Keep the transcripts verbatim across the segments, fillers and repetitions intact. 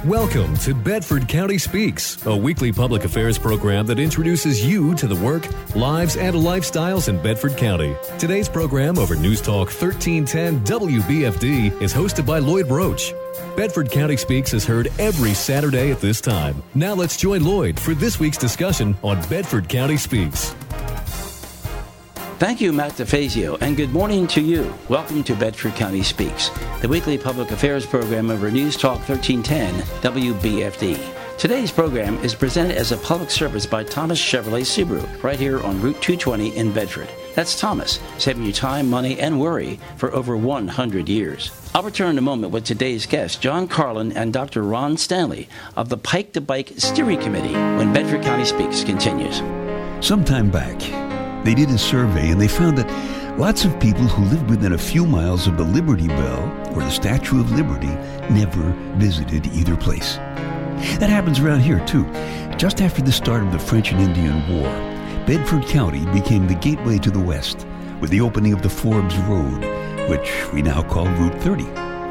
Welcome to Bedford County Speaks, a weekly public affairs program that introduces you to the work, lives, and lifestyles in Bedford County. Today's program over News Talk thirteen ten W B F D is hosted by Lloyd Roach. Bedford County Speaks is heard every Saturday at this time. Now let's join Lloyd for this week's discussion on Bedford County Speaks. Thank you, Matt DeFazio, and good morning to you. Welcome to Bedford County Speaks, the weekly public affairs program over News Talk thirteen ten W B F D. Today's program is presented as a public service by Thomas Chevrolet Subaru, right here on Route two twenty in Bedford. That's Thomas, saving you time, money, and worry for over one hundred years. I'll return in a moment with today's guests, John Carlin and Doctor Ron Stanley of the Pike to Bike Steering Committee, when Bedford County Speaks continues. Some time back, they did a survey and they found that lots of people who lived within a few miles of the Liberty Bell or the Statue of Liberty never visited either place. That happens around here too. Just after the start of the French and Indian War, Bedford County became the gateway to the West with the opening of the Forbes Road, which we now call Route thirty.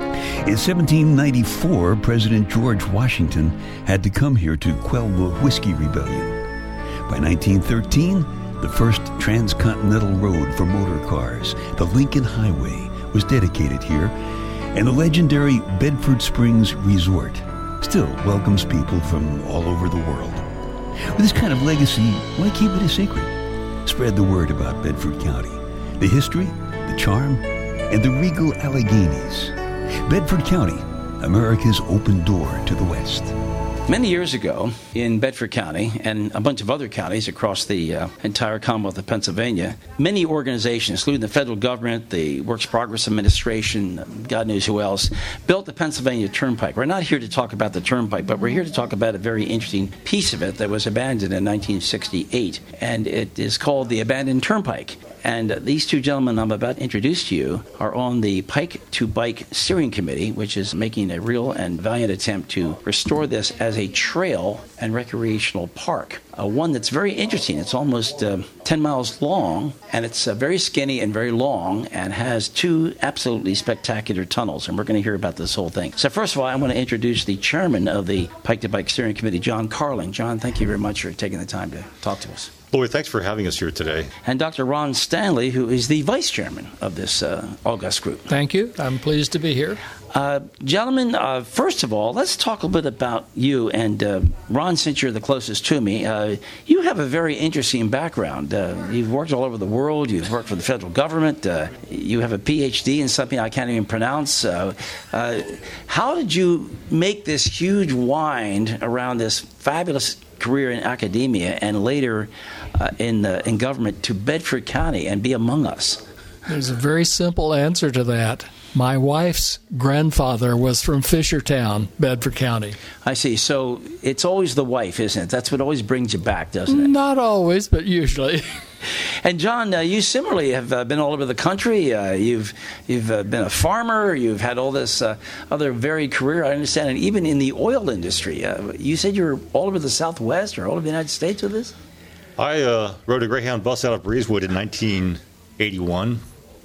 In seventeen ninety-four, President George Washington had to come here to quell the Whiskey Rebellion. By nineteen thirteen, the first transcontinental road for motor cars, the Lincoln Highway, was dedicated here, and the legendary Bedford Springs Resort still welcomes people from all over the world. With this kind of legacy, why keep it a secret? Spread the word about Bedford County, the history, the charm, and the regal Alleghenies. Bedford County, America's open door to the West. Many years ago in Bedford County and a bunch of other counties across the uh, entire Commonwealth of Pennsylvania, many organizations, including the federal government, the Works Progress Administration, God knows who else, built the Pennsylvania Turnpike. We're not here to talk about the Turnpike, but we're here to talk about a very interesting piece of it that was abandoned in nineteen sixty-eight, and it is called the Abandoned Turnpike. And these two gentlemen I'm about to introduce to you are on the Pike to Bike Steering Committee, which is making a real and valiant attempt to restore this as a trail and recreational park. Uh, one that's very interesting. It's almost uh, ten miles long, and it's uh, very skinny and very long, and has two absolutely spectacular tunnels. And we're going to hear about this whole thing. So first of all, I want to introduce the chairman of the Pike to Bike Steering Committee, John Carlin. John, thank you very much for taking the time to talk to us. Lloyd, thanks for having us here today. And Doctor Ron Stanley, who is the vice chairman of this uh, august group. Thank you. I'm pleased to be here. Uh, gentlemen, uh, first of all, let's talk a little bit about you. And uh, Ron, since you're the closest to me, uh, you have a very interesting background. Uh, you've worked all over the world. You've worked for the federal government. Uh, you have a P H D in something I can't even pronounce. Uh, uh, how did you make this huge wind around this fabulous career in academia and later uh, in uh, in government to Bedford County and be among us? There's a very simple answer to that. My wife's grandfather was from Fishertown, Bedford County. I see. So it's always the wife, isn't it? That's what always brings you back, doesn't it? Not always, but usually. And John, uh, you similarly have uh, been all over the country. Uh, you've you've uh, been a farmer. You've had all this uh, other varied career, I understand, and even in the oil industry. Uh, you said you were all over the Southwest or all over the United States with this? I uh, rode a Greyhound bus out of Breezewood in nineteen eighty-one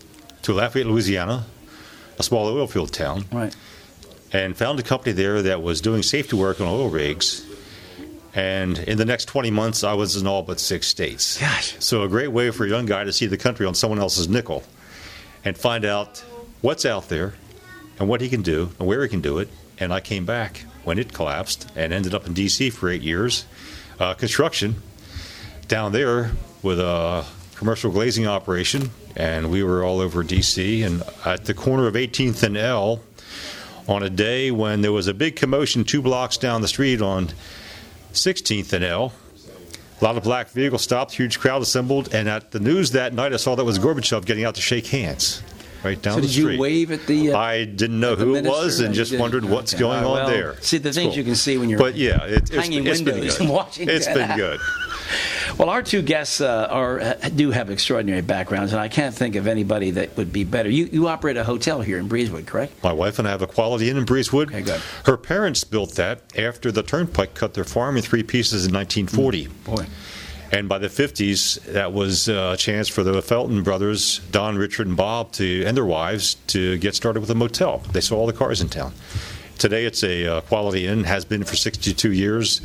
to Lafayette, Louisiana, a small oil field town, right, and found a company there that was doing safety work on oil rigs. And in the next twenty months, I was in all but six states. Gosh. So a great way for a young guy to see the country on someone else's nickel and find out what's out there and what he can do and where he can do it. And I came back when it collapsed and ended up in D C for eight years. Uh, construction down there with a commercial glazing operation, and we were all over D C and at the corner of eighteenth and L on a day when there was a big commotion two blocks down the street on sixteenth and L. A lot of black vehicles stopped, huge crowd assembled, and at the news that night I saw that was Gorbachev getting out to shake hands right down so the did street. You wave at the? Uh, I didn't know who it was and just wondered what's okay. going uh, well, on there. See, the it's things cool. you can see when you're but yeah, it, it's, hanging it's been windows good. and watching. It's been good. Well, our two guests uh, are do have extraordinary backgrounds, and I can't think of anybody that would be better. You you operate a hotel here in Breezewood, correct? My wife and I have a Quality Inn in Breezewood. Okay, good. Her parents built that after the Turnpike cut their farm in three pieces in nineteen forty. Mm, boy. And by the fifties, that was a chance for the Felton brothers, Don, Richard, and Bob, to and their wives, to get started with a motel. They saw all the cars in town. today it's a uh, Quality Inn, has been for sixty-two years,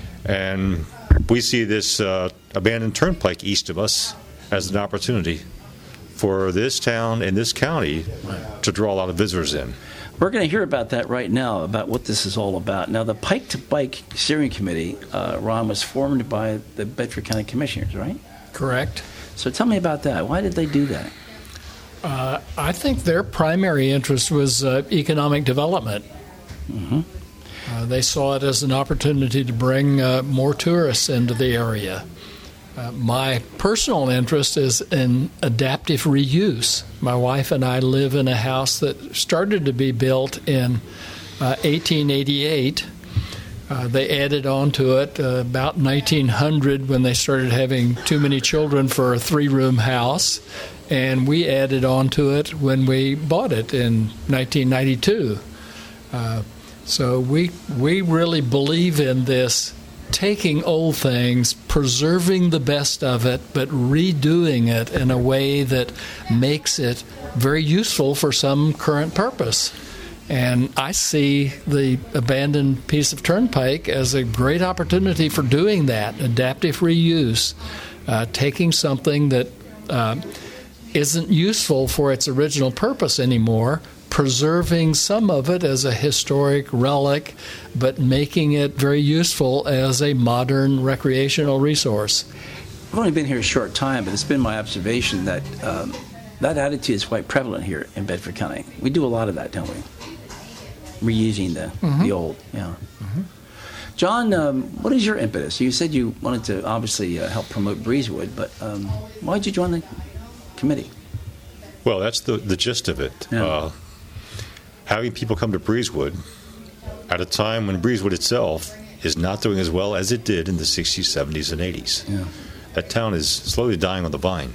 and we see this uh, abandoned turnpike east of us as an opportunity for this town and this county to draw a lot of visitors in. We're going to hear about that right now, about what this is all about. Now, the Pike to Pike Steering Committee, uh, Ron, was formed by the Bedford County Commissioners, right? Correct. So tell me about that. Why did they do that? Uh, I think their primary interest was uh, economic development. Mm-hmm. Uh, they saw it as an opportunity to bring uh, more tourists into the area. Uh, my personal interest is in adaptive reuse. My wife and I live in a house that started to be built in uh, eighteen eighty-eight. Uh, they added on to it uh, about nineteen hundred when they started having too many children for a three-room house, and we added on to it when we bought it in nineteen ninety-two. Uh, so we we really believe in this, taking old things, preserving the best of it, but redoing it in a way that makes it very useful for some current purpose. And I see the abandoned piece of turnpike as a great opportunity for doing that, adaptive reuse, uh, taking something that uh, isn't useful for its original purpose anymore, preserving some of it as a historic relic, but making it very useful as a modern recreational resource. I've only been here a short time, but it's been my observation that um, that attitude is quite prevalent here in Bedford County. We do a lot of that, don't we? Reusing the, mm-hmm. the old, yeah. Mm-hmm. John, um, what is your impetus? You said you wanted to obviously uh, help promote Breezewood, but um, why did you join the committee? Well, that's the, the gist of it. Yeah. Uh, having people come to Breezewood at a time when Breezewood itself is not doing as well as it did in the sixties, seventies, and eighties. Yeah. That town is slowly dying on the vine.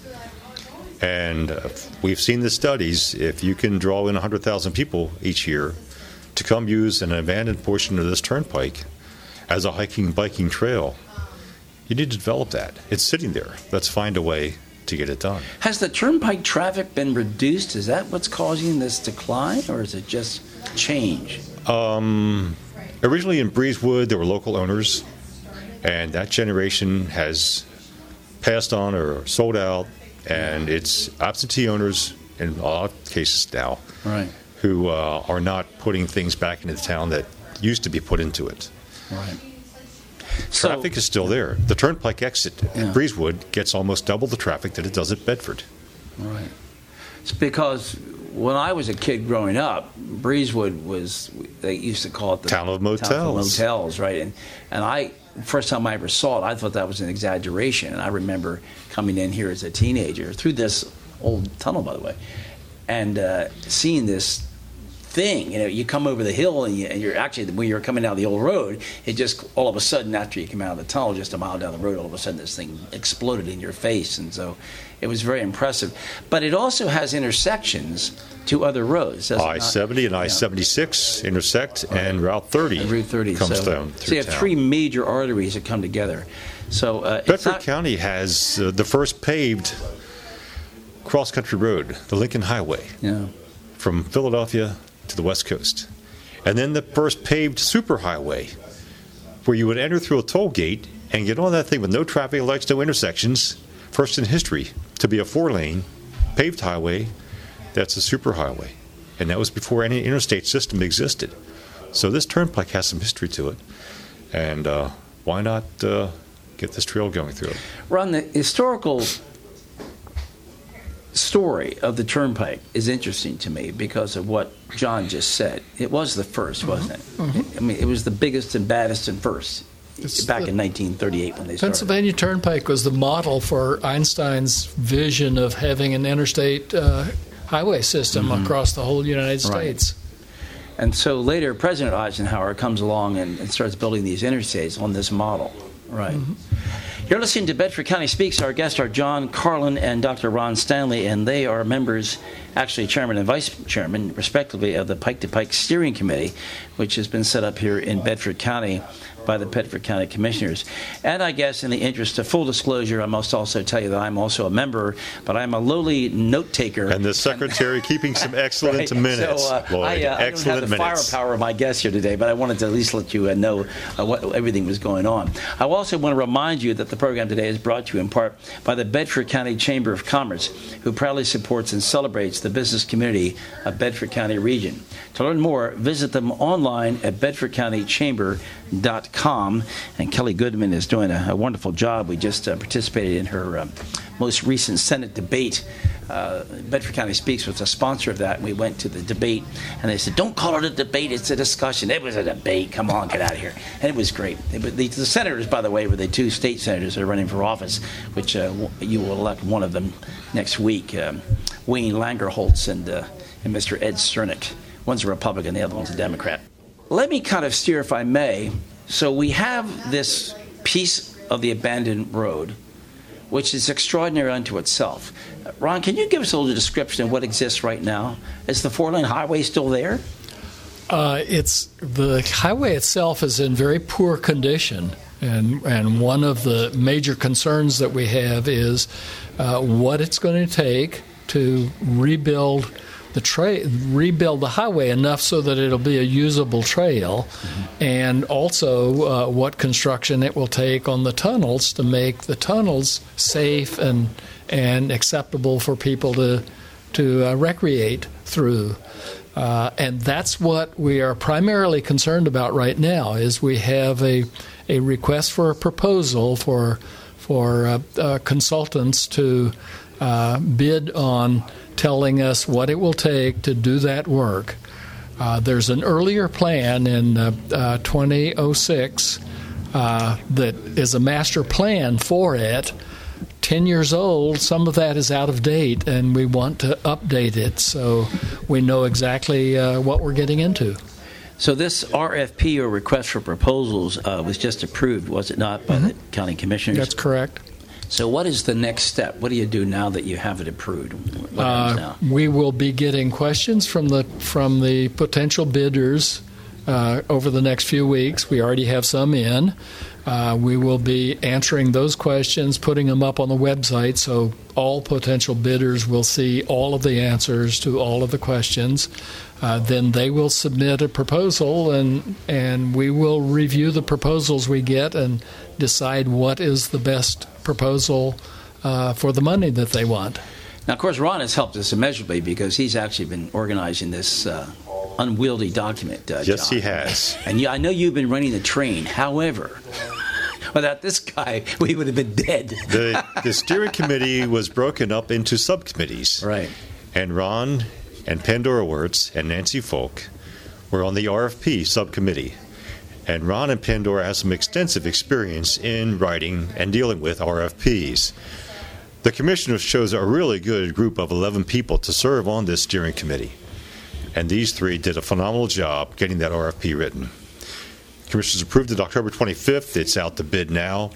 And uh, we've seen the studies. If you can draw in one hundred thousand people each year to come use an abandoned portion of this turnpike as a hiking, biking trail, you need to develop that. It's sitting there. Let's find a way to get it done. Has the turnpike traffic been reduced? Is that what's causing this decline, or is it just change? Um, originally in Breezewood, there were local owners, and that generation has passed on or sold out, and it's absentee owners in a lot of cases now, right, who uh, are not putting things back into the town that used to be put into it. Right. Traffic so, is still there. The turnpike exit yeah. at Breezewood gets almost double the traffic that it does at Bedford. Right. It's because when I was a kid growing up, Breezewood was, they used to call it the town of motels. Town of motels, right? And and I, first time I ever saw it, I thought that was an exaggeration. And I remember coming in here as a teenager through this old tunnel, by the way, and uh, seeing this thing. You know, you come over the hill, and, you, and you're actually, when you're coming down the old road, it just all of a sudden, after you come out of the tunnel, just a mile down the road, all of a sudden this thing exploded in your face, and so it was very impressive. But it also has intersections to other roads. I seventy and I seventy-six yeah. intersect, right. and Route thirty, and Route thirty comes so, down through So you have town. three major arteries that come together. So uh, Bedford not, County has uh, the first paved cross-country road, the Lincoln Highway, yeah. from Philadelphia to the West Coast. And then the first paved superhighway, where you would enter through a toll gate and get on that thing with no traffic lights, no intersections, first in history to be a four-lane paved highway. That's a superhighway. And that was before any interstate system existed. So this turnpike has some history to it. And uh, why not uh, get this trail going through it? Ron, the historical story of the turnpike is interesting to me because of what John just said. It was the first, wasn't it? Mm-hmm. I mean, it was the biggest and baddest and first it's back the, in nineteen thirty-eight when they started. Pennsylvania Turnpike was the model for Einstein's vision of having an interstate uh, highway system mm-hmm. across the whole United States. Right. And so later, President Eisenhower comes along and, and starts building these interstates on this model. Right. Mm-hmm. You're listening to Bedford County Speaks. Our guests are John Carlin and Doctor Ron Stanley, and they are members, actually chairman and vice chairman, respectively, of the Pike to Pike Steering Committee, which has been set up here in Bedford County by the Bedford County Commissioners. And I guess in the interest of full disclosure, I must also tell you that I'm also a member, but I'm a lowly note taker. And the secretary keeping some excellent right. minutes. So, uh, Lloyd, I, uh, excellent I don't have the minutes. firepower of my guest here today, but I wanted to at least let you uh, know uh, what everything was going on. I also want to remind you that the program today is brought to you in part by the Bedford County Chamber of Commerce, who proudly supports and celebrates the business community of Bedford County region. To learn more, visit them online at bedford county chamber dot com. And Kelly Goodman is doing a, a wonderful job. We just uh, participated in her uh, most recent Senate debate. Uh, Bedford County Speaks was a sponsor of that. We went to the debate, and they said, "Don't call it a debate, it's a discussion." It was a debate. Come on, get out of here. And it was great. It, the, the senators, by the way, were the two state senators that are running for office, which uh, you will elect one of them next week, um, Wayne Langerholtz and, uh, and Mister Ed Cernick. One's a Republican, the other one's a Democrat. Let me kind of steer, if I may. So we have this piece of the abandoned road, which is extraordinary unto itself. Uh, Ron, can you give us a little description of what exists right now? Is the four-lane highway still there? Uh, it's the highway itself is in very poor condition, and and one of the major concerns that we have is uh, what it's going to take to rebuild the tra- rebuild the highway enough so that it'll be a usable trail, mm-hmm. and also uh, what construction it will take on the tunnels to make the tunnels safe and and acceptable for people to to uh, recreate through. Uh, and that's what we are primarily concerned about right now. Is we have a a request for a proposal for for uh, uh, consultants to uh, bid on telling us what it will take to do that work. Uh, there's an earlier plan in uh, uh, twenty oh six uh, that is a master plan for it. ten years old, some of that is out of date, and we want to update it so we know exactly uh, what we're getting into. So this R F P, or request for proposals, uh, was just approved, was it not, by mm-hmm. the county commissioners? That's correct. So what is the next step? What do you do now that you have it approved? What happens now? Uh, we will be getting questions from the from the potential bidders uh, over the next few weeks. We already have some in. Uh, we will be answering those questions, putting them up on the website so all potential bidders will see all of the answers to all of the questions. Uh, then they will submit a proposal, and and we will review the proposals we get and decide what is the best proposal uh, for the money that they want. Now, of course, Ron has helped us immeasurably because he's actually been organizing this uh, unwieldy document. Uh, yes, John. he has. And yeah, I know you've been running the train. However, without this guy, we would have been dead. the, the steering committee was broken up into subcommittees. Right. And Ron and Pandora Wirtz and Nancy Folk were on the R F P subcommittee. And Ron and Pandora have some extensive experience in writing and dealing with R F Ps. The commissioners chose a really good group of eleven people to serve on this steering committee. And these three did a phenomenal job getting that R F P written. Commissioners approved it October twenty-fifth. It's out to bid now.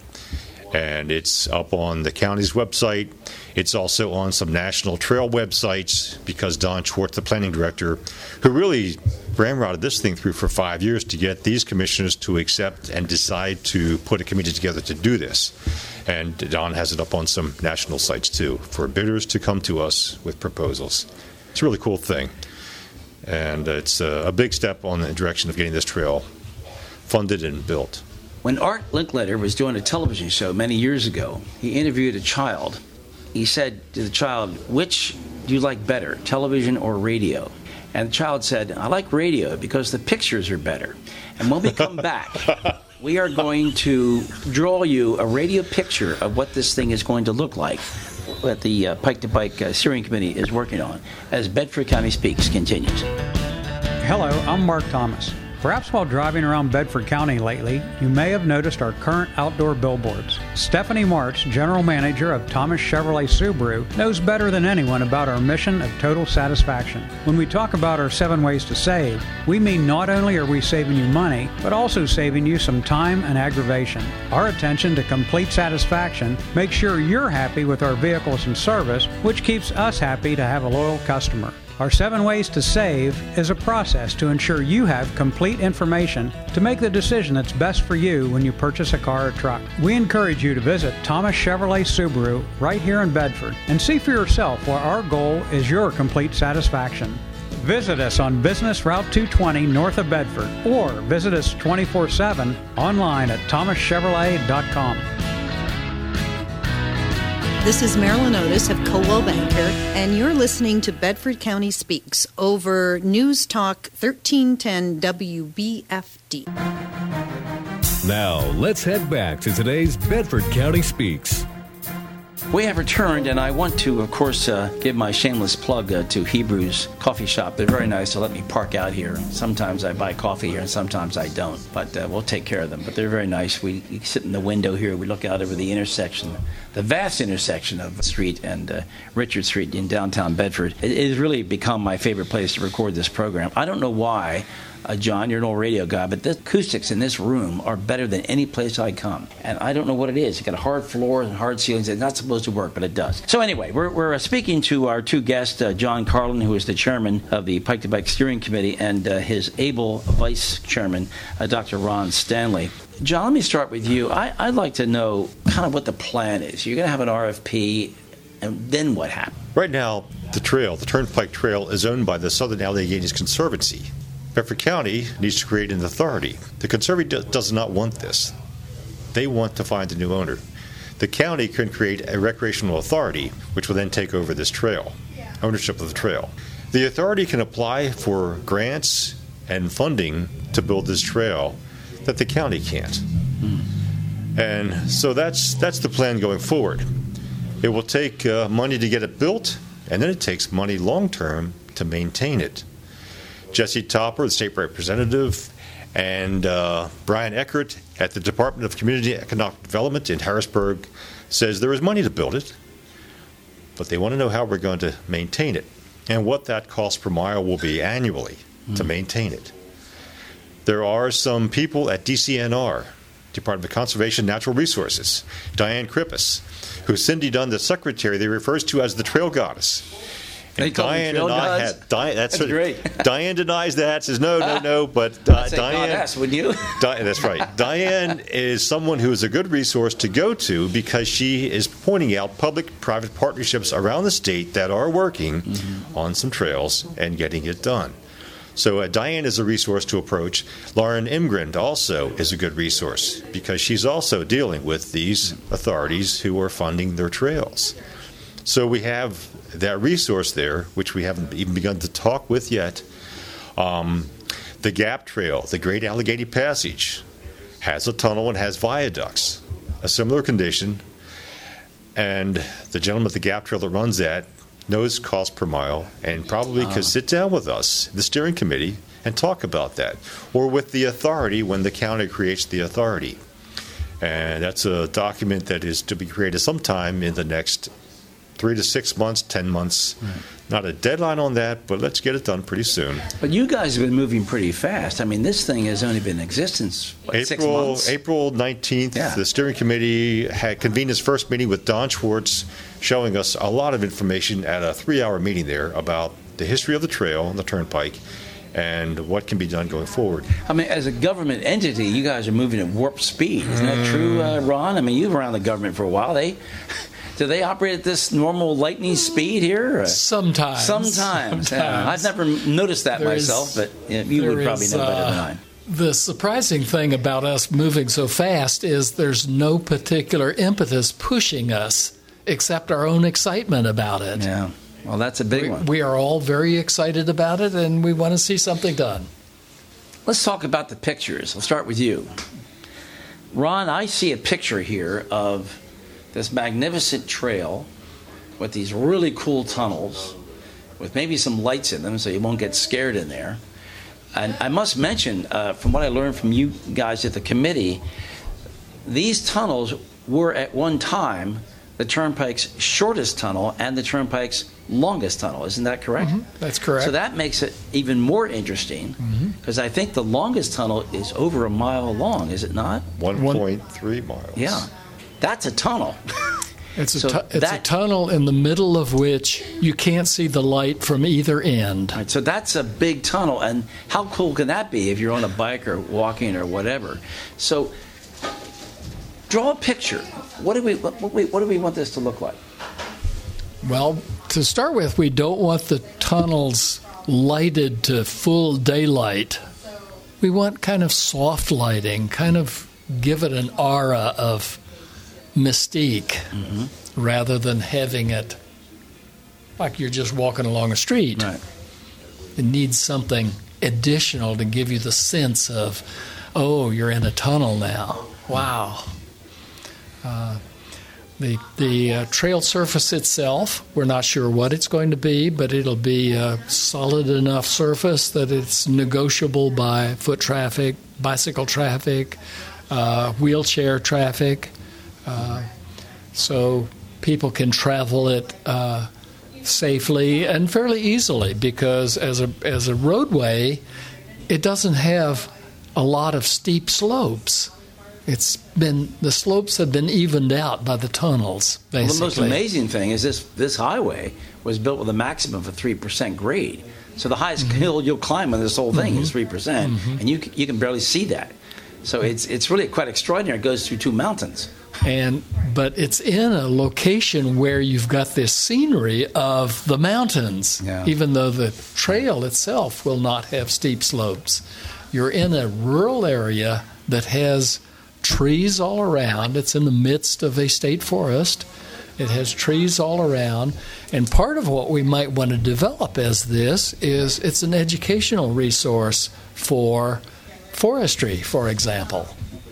And it's up on the county's website. It's also on some national trail websites because Don Schwartz, the planning director, who really ramrodded this thing through for five years to get these commissioners to accept and decide to put a committee together to do this. And Don has it up on some national sites, too, for bidders to come to us with proposals. It's a really cool thing. And it's a, a big step on the direction of getting this trail funded and built. When Art Linkletter was doing a television show many years ago, he interviewed a child. He said to the child, "Which do you like better, television or radio?" And the child said, "I like radio because the pictures are better." And when we come back, we are going to draw you a radio picture of what this thing is going to look like that the uh, Pike to Pike uh, Steering Committee is working on as Bedford County Speaks continues. Hello, I'm Mark Thomas. Perhaps while driving around Bedford County lately, you may have noticed our current outdoor billboards. Stephanie March, General Manager of Thomas Chevrolet Subaru, knows better than anyone about our mission of total satisfaction. When we talk about our seven ways to save, we mean not only are we saving you money, but also saving you some time and aggravation. Our attention to complete satisfaction makes sure you're happy with our vehicles and service, which keeps us happy to have a loyal customer. Our seven ways to save is a process to ensure you have complete information to make the decision that's best for you when you purchase a car or truck. We encourage you to visit Thomas Chevrolet Subaru right here in Bedford and see for yourself why our goal is your complete satisfaction. Visit us on Business Route two twenty north of Bedford or visit us twenty-four seven online at thomas chevrolet dot com. This is Marilyn Otis of Coldwell Banker, and you're listening to Bedford County Speaks over News Talk thirteen ten W B F D. Now, let's head back to today's Bedford County Speaks. We have returned, and I want to, of course, uh, give my shameless plug uh, to Hebrews Coffee Shop. They're very nice to let me park out here. Sometimes I buy coffee here, and sometimes I don't, but uh, we'll take care of them. But they're very nice. We, we sit in the window here. We look out over the intersection, the vast intersection of Street and uh, Richard Street in downtown Bedford. It, it has really become my favorite place to record this program. I don't know why. Uh, John, you're an old radio guy, but the acoustics in this room are better than any place I come. And I don't know what it is. It's got a hard floor and hard ceilings. It's not supposed to work, but it does. So anyway, we're, we're uh, speaking to our two guests, uh, John Carlin, who is the chairman of the Pike to Bike Steering Committee, and uh, his able vice chairman, uh, Doctor Ron Stanley. John, let me start with you. I, I'd like to know kind of what the plan is. You're going to have an R F P, and then what happens? Right now, the trail, the Turnpike Trail, is owned by the Southern Alleghenies Conservancy. Bedford County needs to create an authority. The Conservancy do- does not want this. They want to find a new owner. The county can create a recreational authority, which will then take over this trail, ownership of the trail. The authority can apply for grants and funding to build this trail that the county can't. Mm. And so that's that's the plan going forward. It will take uh, money to get it built, and then it takes money long-term to maintain it. Jesse Topper, the state representative, and uh, Brian Eckert at the Department of Community and Economic Development in Harrisburg says there is money to build it, but they want to know how we're going to maintain it and what that cost per mile will be annually mm. to maintain it. There are some people at D C N R, Department of Conservation and Natural Resources, Diane Krippus, who Cindy Dunn, the secretary, they refers to as the trail goddess. And Diane and I gods? had Diane. That's, that's great. Diane denies that. Says no, no, no. But uh, Diane, goddess, wouldn't you? Di- that's right. Diane is someone who is a good resource to go to because she is pointing out public-private partnerships around the state that are working mm-hmm. on some trails and getting it done. So uh, Diane is a resource to approach. Lauren Imgren also is a good resource because she's also dealing with these authorities who are funding their trails. So we have that resource there, which we haven't even begun to talk with yet. Um, the Gap Trail, the Great Allegheny Passage, has a tunnel and has viaducts, a similar condition. And the gentleman at the Gap Trail that runs that knows cost per mile and probably could sit down with us, the steering committee, and talk about that. Or with the authority when the county creates the authority. And that's a document that is to be created sometime in the next three to six months, ten months. Right. Not a deadline on that, but let's get it done pretty soon. But you guys have been moving pretty fast. I mean, this thing has only been in existence, what, April, six months? April nineteenth, yeah. The steering committee had convened its first meeting with Don Schwartz, showing us a lot of information at a three-hour meeting there about the history of the trail and the Turnpike and what can be done going forward. I mean, as a government entity, you guys are moving at warp speed. Isn't that mm. true, uh, Ron? I mean, you've been around the government for a while. They... Do they operate at this normal lightning speed here? Sometimes. Sometimes. Sometimes. Yeah. I've never noticed that there myself, is, but you, know, you would probably is, know better uh, than I. The surprising thing about us moving so fast is there's no particular impetus pushing us except our own excitement about it. Yeah. Well, that's a big we, one. We are all very excited about it, and we want to see something done. Let's talk about the pictures. I'll start with you. Ron, I see a picture here of this magnificent trail with these really cool tunnels with maybe some lights in them so you won't get scared in there. And I must mention, uh, from what I learned from you guys at the committee, these tunnels were at one time the Turnpike's shortest tunnel and the Turnpike's longest tunnel. Isn't that correct? Mm-hmm. That's correct. So that makes it even more interesting because mm-hmm. I think the longest tunnel is over a mile long, is it not? one point three miles. Yeah. That's a tunnel. It's a so tu- it's that, a tunnel in the middle of which you can't see the light from either end. Right, so that's a big tunnel, and how cool can that be if you're on a bike or walking or whatever? So draw a picture. What do we what, what, we, what do we want this to look like? Well, to start with, we don't want the tunnels lighted to full daylight. We want kind of soft lighting, kind of give it an aura of mystique, mm-hmm. rather than having it like you're just walking along a street. Right. It needs something additional to give you the sense of, oh, you're in a tunnel now. Wow. Uh, the the uh, trail surface itself, we're not sure what it's going to be, but it'll be a solid enough surface that it's negotiable by foot traffic, bicycle traffic, uh, wheelchair traffic. Uh, so people can travel it uh, safely and fairly easily, because as a as a roadway, it doesn't have a lot of steep slopes. It's been the slopes have been evened out by the tunnels, basically. Well, the most amazing thing is this this highway was built with a maximum of three percent grade. So the highest mm-hmm. hill you'll climb on this whole thing mm-hmm. is three percent, mm-hmm. and you you can barely see that. So it's it's really quite extraordinary. It goes through two mountains. And but it's in a location where you've got this scenery of the mountains, yeah. even though the trail itself will not have steep slopes. You're in a rural area that has trees all around. It's in the midst of a state forest. It has trees all around. And part of what we might want to develop as this is it's an educational resource for forestry, for example,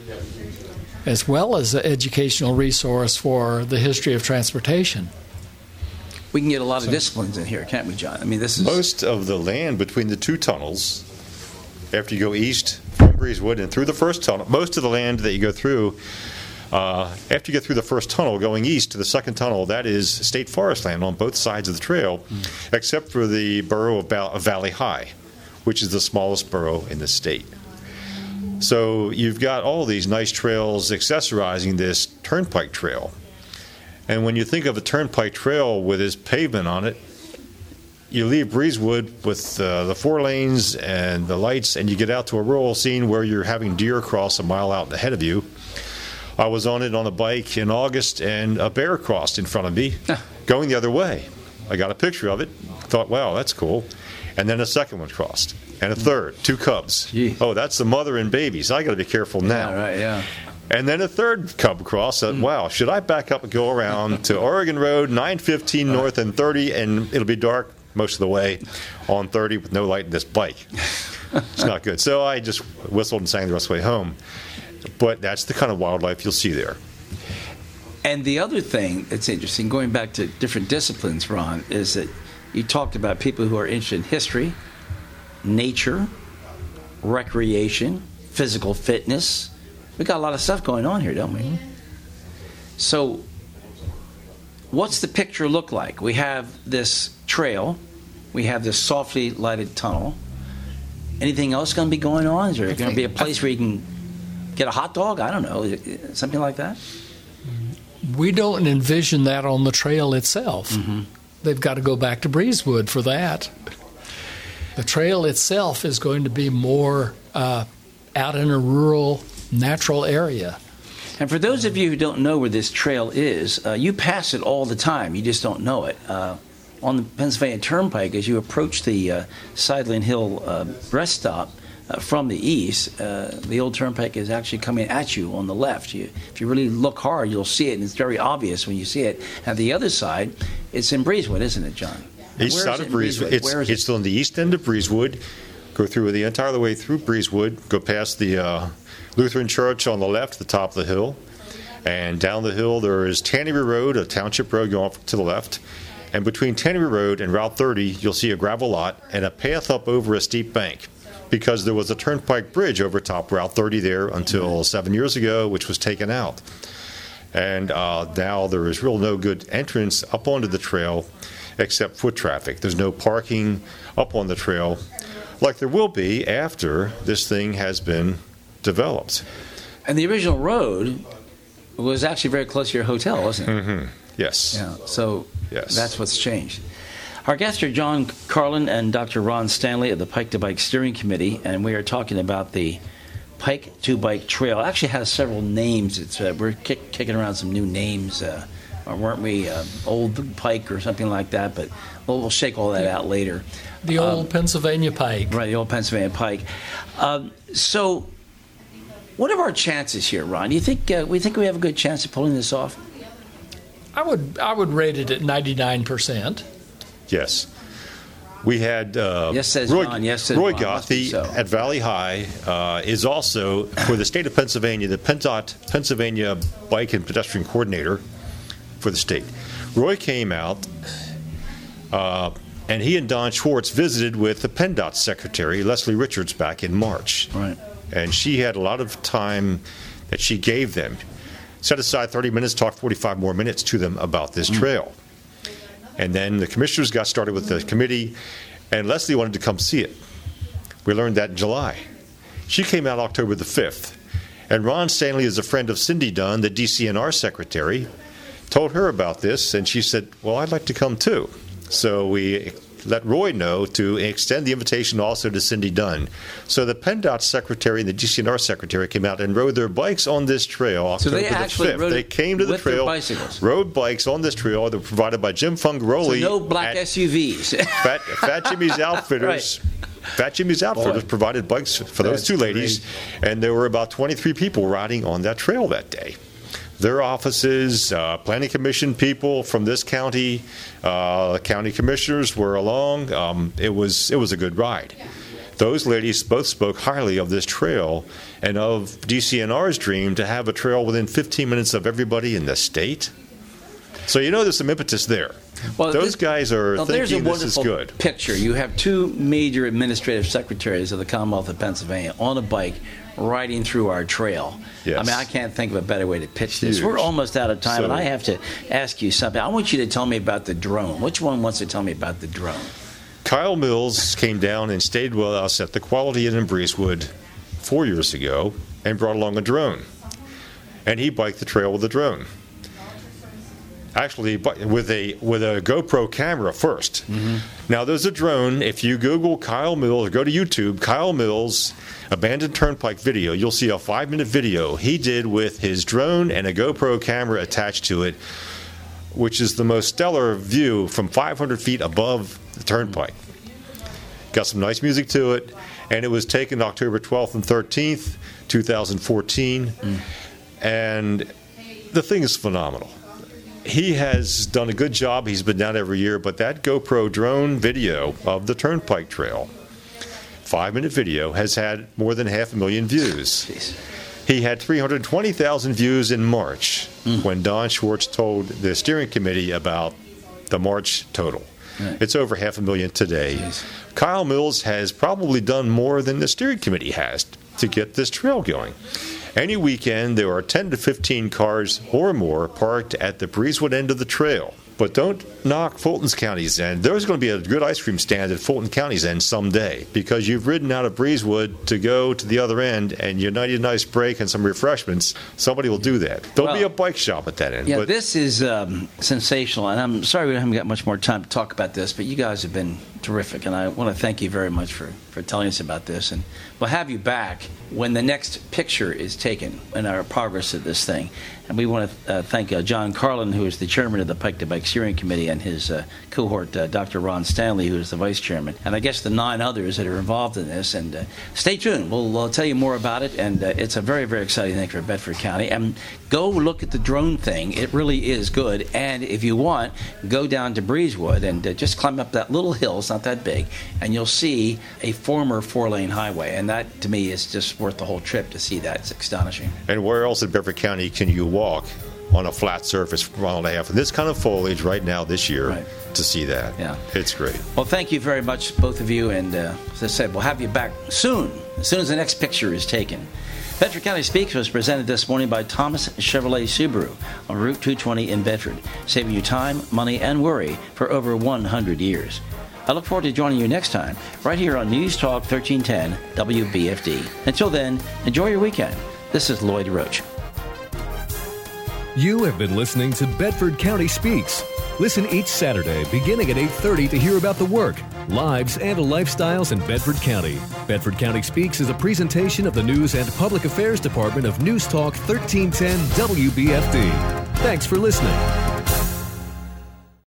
as well as an educational resource for the history of transportation. We can get a lot of disciplines in here, can't we, John? I mean, this is most of the land between the two tunnels. After you go east from Breezewood and through the first tunnel, most of the land that you go through, uh, after you get through the first tunnel, going east to the second tunnel, that is state forest land on both sides of the trail, mm. except for the borough of, ba- of Valley High, which is the smallest borough in the state. So you've got all these nice trails accessorizing this turnpike trail. And when you think of a turnpike trail with this pavement on it, you leave Breezewood with uh, the four lanes and the lights, and you get out to a rural scene where you're having deer cross a mile out ahead of you. I was on it on a bike in August, and a bear crossed in front of me, going the other way. I got a picture of it, thought, wow, that's cool. And then a second one crossed, and a third, two cubs. Gee. Oh, that's the mother and babies. I got to be careful now. Yeah, right, yeah. And then a third cub cross. Said, wow, should I back up and go around to Oregon Road, nine fifteen north and thirty, and it'll be dark most of the way on thirty with no light in this bike. It's not good. So I just whistled and sang the rest of the way home. But that's the kind of wildlife you'll see there. And the other thing that's interesting, going back to different disciplines, Ron, is that you talked about people who are interested in history, nature, recreation, physical fitness. We got a lot of stuff going on here, don't we? Mm-hmm. So what's the picture look like? We have this trail. We have this softly lighted tunnel. Anything else going to be going on? Is there going to be a place where you can get a hot dog? I don't know. Something like that? We don't envision that on the trail itself. Mm-hmm. They've got to go back to Breezewood for that. The trail itself is going to be more uh, out in a rural, natural area. And for those of you who don't know where this trail is, uh, you pass it all the time. You just don't know it. Uh, on the Pennsylvania Turnpike, as you approach the uh, Sideland Hill uh, rest stop uh, from the east, uh, the old turnpike is actually coming at you on the left. You, if you really look hard, you'll see it, and it's very obvious when you see it. And the other side, it's in Breezewood, isn't it, John? East side of Breezewood. It's, Where is it's it? on the east end of Breezewood. Go through the entire way through Breezewood. Go past the uh, Lutheran Church on the left, the top of the hill. And down the hill there is Tannery Road, a township road going off to the left. And between Tannery Road and Route thirty, you'll see a gravel lot and a path up over a steep bank, because there was a turnpike bridge over top Route thirty there until seven years ago, which was taken out. And uh, now there is real no good entrance up onto the trail except foot traffic. There's no parking up on the trail like there will be after this thing has been developed. And the original road was actually very close to your hotel, wasn't it? Mm-hmm. Yes. Yeah. So Yes. that's what's changed. Our guests are John Carlin and Doctor Ron Stanley of the Pike to Bike Steering Committee, and we are talking about the Pike to Bike Trail. It actually has several names. It's uh, we're kick, kicking around some new names, uh, or weren't we? Uh, Old Pike or something like that. But we'll, we'll shake all that out later. The old um, Pennsylvania Pike. Right, the old Pennsylvania Pike. Um, so, what are our chances here, Ron? Do you think uh, we think we have a good chance of pulling this off? I would I would rate it at ninety-nine percent. Yes. We had uh, yes, says Roy, John. Yes, says Roy Ron. Must be Gothy so. at Valley High uh, is also, for the state of Pennsylvania, the PennDOT Pennsylvania Bike and Pedestrian Coordinator for the state. Roy came out, uh, and he and Don Schwartz visited with the PennDOT Secretary, Leslie Richards, back in March. Right. And she had a lot of time that she gave them. Set aside thirty minutes, talked forty-five more minutes to them about this Mm. trail. And then the commissioners got started with the committee, and Leslie wanted to come see it. We learned that in July. She came out October the fifth. And Ron Stanley is a friend of Cindy Dunn, the D C N R secretary, told her about this, and she said, well, I'd like to come too. So we let Roy know to extend the invitation also to Cindy Dunn. So the PennDOT secretary and the D C N R secretary came out and rode their bikes on this trail So October they the actually fifth. rode They it came to the with their trail, bicycles. rode bikes on this trail that were provided by Jim Fungaroli. So no black at S U Vs. Fat, Fat Jimmy's Outfitters. Fat Jimmy's Outfitters Boy. provided bikes for those That's two ladies, and there were about twenty-three people riding on that trail that day. Their offices, uh, planning commission people from this county, uh, county commissioners were along. Um, it was it was a good ride. Those ladies both spoke highly of this trail and of D C N R's dream to have a trail within fifteen minutes of everybody in the state. So you know there's some impetus there. Well, Those this- guys are Now, there's a thinking this is wonderful good. picture. You have two major administrative secretaries of the Commonwealth of Pennsylvania on a bike riding through our trail. Yes. I mean, I can't think of a better way to pitch this. Huge. We're almost out of time, So- and I have to ask you something. I want you to tell me about the drone. Which one wants to tell me about the drone? Kyle Mills came down and stayed with us at the Quality Inn in Breezewood four years ago and brought along a drone. And he biked the trail with a drone. Actually, bi- with a with a GoPro camera first. Mm-hmm. Now, there's a drone. If you Google Kyle Mills or go to YouTube, Kyle Mills abandoned turnpike video, you'll see a five-minute video he did with his drone and a GoPro camera attached to it, which is the most stellar view from five hundred feet above the turnpike. Got some nice music to it, and it was taken October twelfth and thirteenth, two thousand fourteen, Mm. and the thing is phenomenal. He has done a good job. He's been down every year, but that GoPro drone video of the Turnpike Trail, five-minute video, has had more than half a million views. Jeez. He had three hundred twenty thousand views in March Mm. when Don Schwartz told the steering committee about the March total. Right. It's over half a million today. Jeez. Kyle Mills has probably done more than the steering committee has to get this trail going. Any weekend, there are ten to fifteen cars or more parked at the Breezewood end of the trail. But don't knock Fulton County's end. There's going to be a good ice cream stand at Fulton County's end someday because you've ridden out of Breezewood to go to the other end and you need a nice break and some refreshments. Somebody will do that. There'll be Well, a bike shop at that end. Yeah, but this is um, sensational, and I'm sorry we haven't got much more time to talk about this, but you guys have been terrific, and I want to thank you very much for, for telling us about this, and we'll have you back when the next picture is taken in our progress of this thing. And we want to uh, thank uh, John Carlin, who is the chairman of the Pike to Bike Steering Committee, and his uh, cohort, uh, Doctor Ron Stanley, who is the vice chairman, and I guess the nine others that are involved in this. And uh, stay tuned. We'll uh, tell you more about it, and uh, it's a very, very exciting thing for Bedford County. And go look at the drone thing. It really is good. And if you want, go down to Breezewood and uh, just climb up that little hill. It's not that big, and you'll see a former four-lane highway. And that, to me, is just worth the whole trip to see that. It's astonishing. And where else in Bedford County can you walk on a flat surface for a mile and a half in this kind of foliage right now this year Right. to see that? Yeah. It's great. Well, thank you very much, both of you. And uh, as I said, we'll have you back soon, as soon as the next picture is taken. Bedford County Speaks was presented this morning by Thomas Chevrolet Subaru on Route two twenty in Bedford, saving you time, money, and worry for over one hundred years. I look forward to joining you next time, right here on News Talk thirteen ten W B F D. Until then, enjoy your weekend. This is Lloyd Roach. You have been listening to Bedford County Speaks. Listen each Saturday beginning at eight thirty to hear about the work, lives, and lifestyles in Bedford County. Bedford County Speaks is a presentation of the News and Public Affairs Department of News Talk thirteen ten W B F D. Thanks for listening.